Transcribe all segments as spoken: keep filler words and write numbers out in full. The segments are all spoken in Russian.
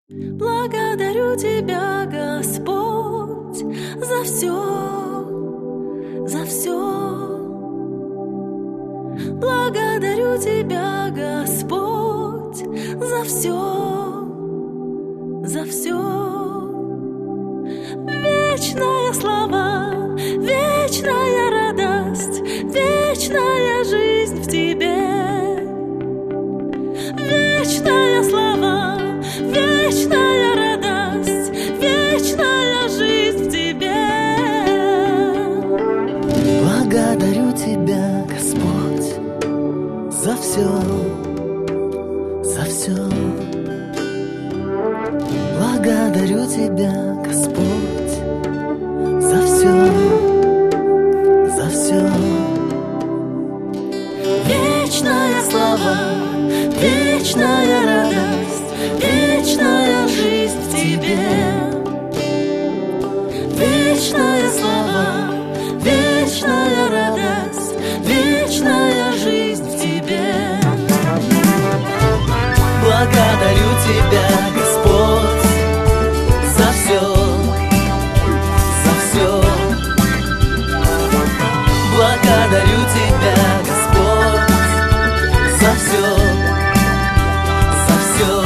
Благодарю Тебя, Господь, за все, за все. Благодарю Тебя, Господь, за все, за все. Вечная слава, вечная радость, вечная жизнь в Тебе. Вечная слава, вечная радость, вечная жизнь в Тебе. Благодарю Тебя, Господь, за все, за все. Благодарю Тебя, Господь, за все, за все. Вечная слава, вечная радость, вечная жизнь в Тебе. Вечная слава, вечная радость, вечная жизнь в Тебе. Благодарю Тебя, Господь, за все, за все. Благодарю Тебя, Господь, за все, за все.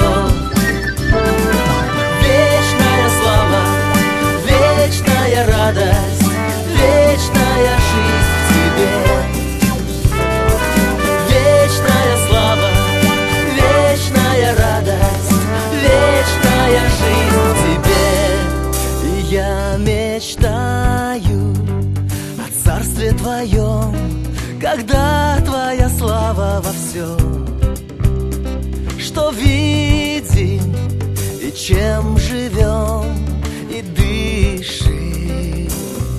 Вечная слава, вечная радость, вечная жизнь в Тебе. Вечная слава, вечная радость, вечная жизнь в Тебе. И я мечтаю о царстве Твоем, когда Твоя слава во всем, что видим и чем живем и дышим.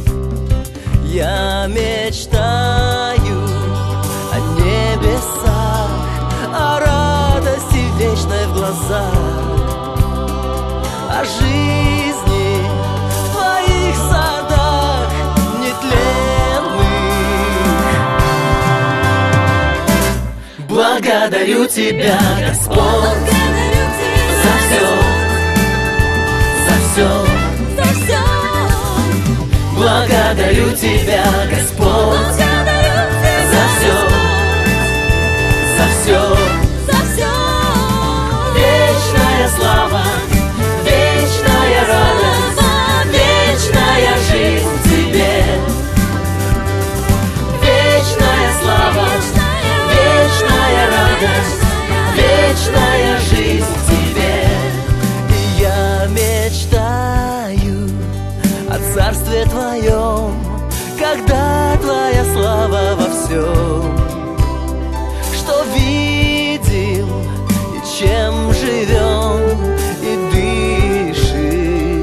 Я мечтаю о небесах, о радости вечной в глазах, о жизни в Твоих садах нетленных. Благодарю Тебя, Господь, за все, за все, За все. благодарю Тебя, Господь, за все, за все. За все. Вечная слава, вечная радость, вечная жизнь в Тебе. Вечная слава, вечная радость, вечная жизнь в Тебе. И я мечтаю о царстве Твоем, когда Твоя слава во всем, что видим и чем живем и дышим.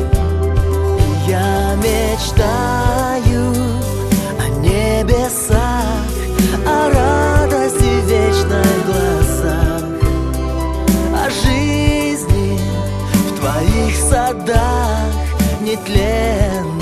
Я мечтаю о небесах, о радости вечной в глазах, о жизни в Твоих садах нетленных.